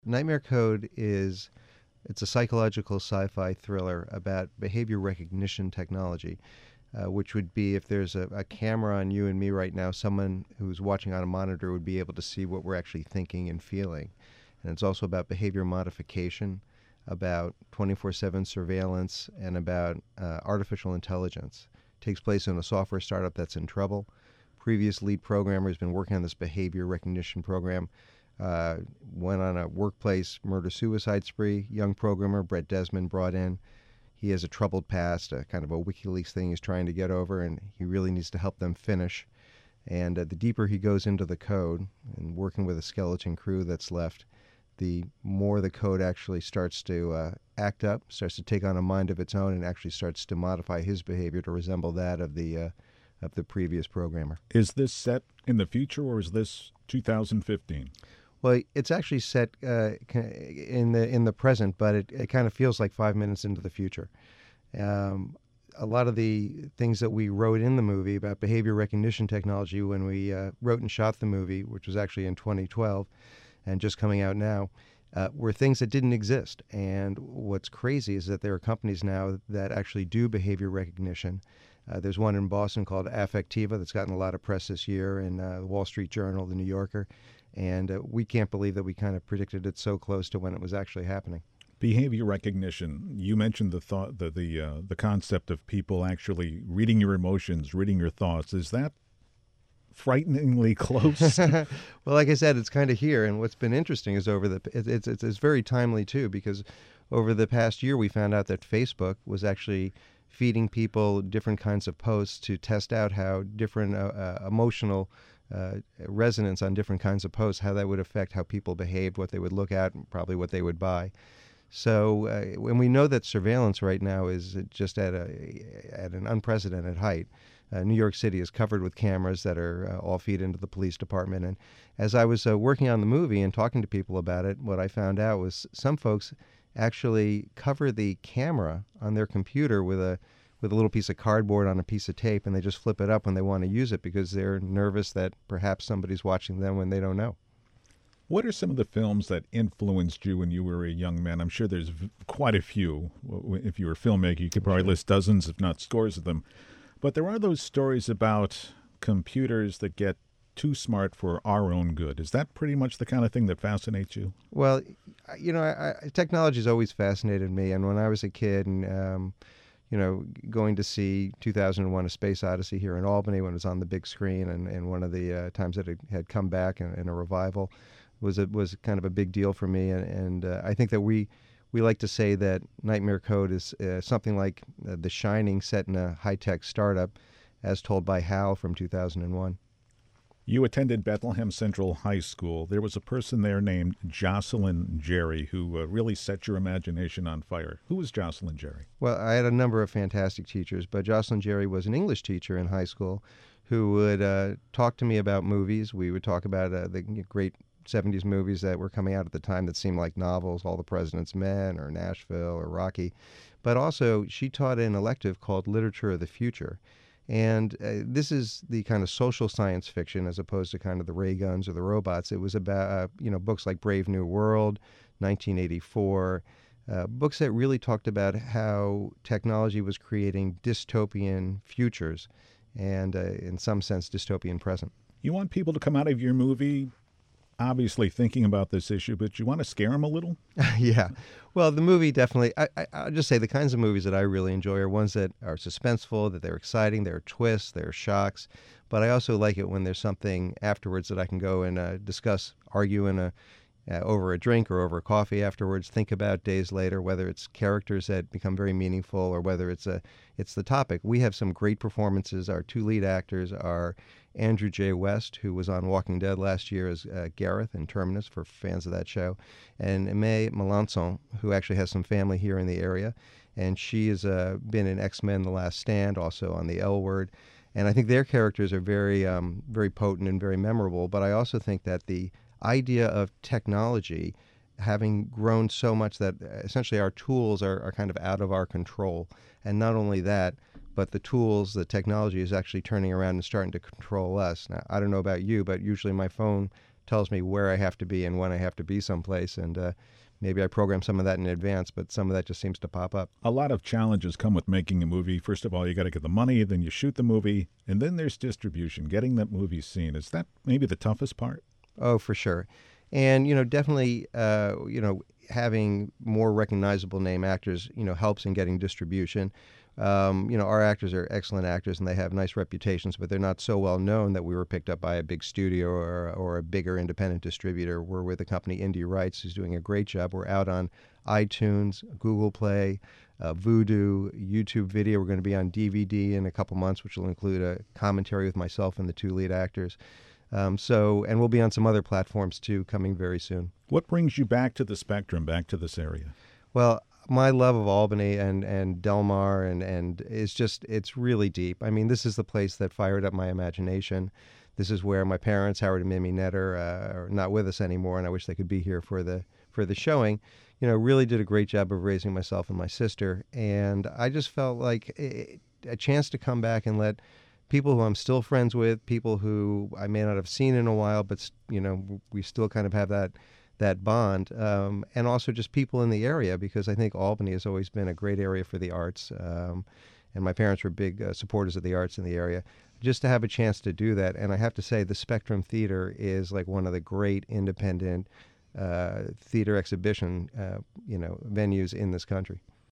Nightmare Code it's a psychological sci-fi thriller about behavior recognition technology, which would be if there's a camera on you and me right now, someone who's watching on a monitor would be able to see what we're actually thinking and feeling. And it's also about behavior modification, about 24/7 surveillance, and about artificial intelligence. It takes place in a software startup that's in trouble. Previous lead programmer has been working on this behavior recognition program. Went on a workplace murder-suicide spree. Young programmer Brett Desmond brought in. He has a troubled past, a kind of a WikiLeaks thing he's trying to get over, and he really needs to help them finish. And the deeper he goes into the code and working with a skeleton crew that's left, the more the code actually starts to act up, starts to take on a mind of its own, and actually starts to modify his behavior to resemble that of the previous programmer. Is this set in the future, or is this 2015? Well, it's actually set in the present, but it kind of feels like 5 minutes into the future. A lot of the things that we wrote in the movie about behavior recognition technology when we wrote and shot the movie, which was actually in 2012 and just coming out now, were things that didn't exist. And what's crazy is that there are companies now that actually do behavior recognition. There's one in Boston called Affectiva that's gotten a lot of press this year in the Wall Street Journal, the New Yorker. And we can't believe that we kind of predicted it so close to when it was actually happening. Behavior recognition. You mentioned the concept of people actually reading your emotions, reading your thoughts. Is that frighteningly close? Well, like I said, it's kind of here. And what's been interesting is it's very timely too, because over the past year we found out that Facebook was actually feeding people different kinds of posts to test out how different emotional resonance on different kinds of posts, how that would affect how people behaved, what they would look at, and probably what they would buy. So when we know that surveillance right now is just at an unprecedented height. New York City is covered with cameras that are all feed into the police department. And as I was working on the movie and talking to people about it, what I found out was some folks actually cover the camera on their computer with a little piece of cardboard on a piece of tape, and they just flip it up when they want to use it because they're nervous that perhaps somebody's watching them when they don't know. What are some of the films that influenced you when you were a young man? I'm sure there's quite a few. If you were a filmmaker, you could probably list dozens, if not scores of them. But there are those stories about computers that get too smart for our own good. Is that pretty much the kind of thing that fascinates you? Well, technology has always fascinated me. And when I was a kid and going to see 2001: A Space Odyssey here in Albany when it was on the big screen, and one of the times that it had come back in a revival was kind of a big deal for me. And I think that we like to say that Nightmare Code is something like The Shining set in a high-tech startup, as told by Hal from 2001. You attended Bethlehem Central High School. There was a person there named Jocelyn Jerry who really set your imagination on fire. Who was Jocelyn Jerry? Well, I had a number of fantastic teachers, but Jocelyn Jerry was an English teacher in high school who would talk to me about movies. We would talk about the great 70s movies that were coming out at the time that seemed like novels, All the President's Men or Nashville or Rocky. But also, she taught an elective called Literature of the Future. And this is the kind of social science fiction as opposed to kind of the ray guns or the robots. It was about, books like Brave New World, 1984, books that really talked about how technology was creating dystopian futures and, in some sense, dystopian present. You want people to come out of your movie obviously thinking about this issue, but you want to scare them a little? Yeah. Well, the movie definitely, I'll just say the kinds of movies that I really enjoy are ones that are suspenseful, that they're exciting, there are twists, there are shocks. But I also like it when there's something afterwards that I can go and discuss, argue over a drink or over a coffee afterwards, think about days later, whether it's characters that become very meaningful or whether it's the topic. We have some great performances. Our two lead actors are Andrew J. West, who was on Walking Dead last year as Gareth in Terminus for fans of that show, and Aimee Melanson, who actually has some family here in the area, and she has been in X-Men: The Last Stand, also on The L Word, and I think their characters are very, very potent and very memorable, but I also think that the idea of technology having grown so much that essentially our tools are kind of out of our control, and not only that, but the tools, the technology is actually turning around and starting to control us. Now, I don't know about you, but usually my phone tells me where I have to be and when I have to be someplace. And maybe I program some of that in advance, but some of that just seems to pop up. A lot of challenges come with making a movie. First of all, you got to get the money, then you shoot the movie, and then there's distribution, getting that movie seen. Is that maybe the toughest part? Oh, for sure. And, definitely, having more recognizable name actors, helps in getting distribution. Our actors are excellent actors and they have nice reputations, but they're not so well known that we were picked up by a big studio or a bigger independent distributor. We're with a company, Indie Rights, who's doing a great job. We're out on iTunes, Google Play, Vudu, YouTube Video. We're going to be on DVD in a couple months, which will include a commentary with myself and the two lead actors. And we'll be on some other platforms too, coming very soon. What brings you back to the Spectrum, back to this area? Well, my love of Albany and Del Mar and it's really deep. I mean, this is the place that fired up my imagination. This is where my parents, Howard and Mimi Netter, are not with us anymore, and I wish they could be here for the showing. Really did a great job of raising myself and my sister, and I just felt like a chance to come back and let people who I'm still friends with, people who I may not have seen in a while, but we still kind of have that bond, and also just people in the area, because I think Albany has always been a great area for the arts, and my parents were big supporters of the arts in the area. Just to have a chance to do that, and I have to say the Spectrum Theater is like one of the great independent theater exhibition venues in this country.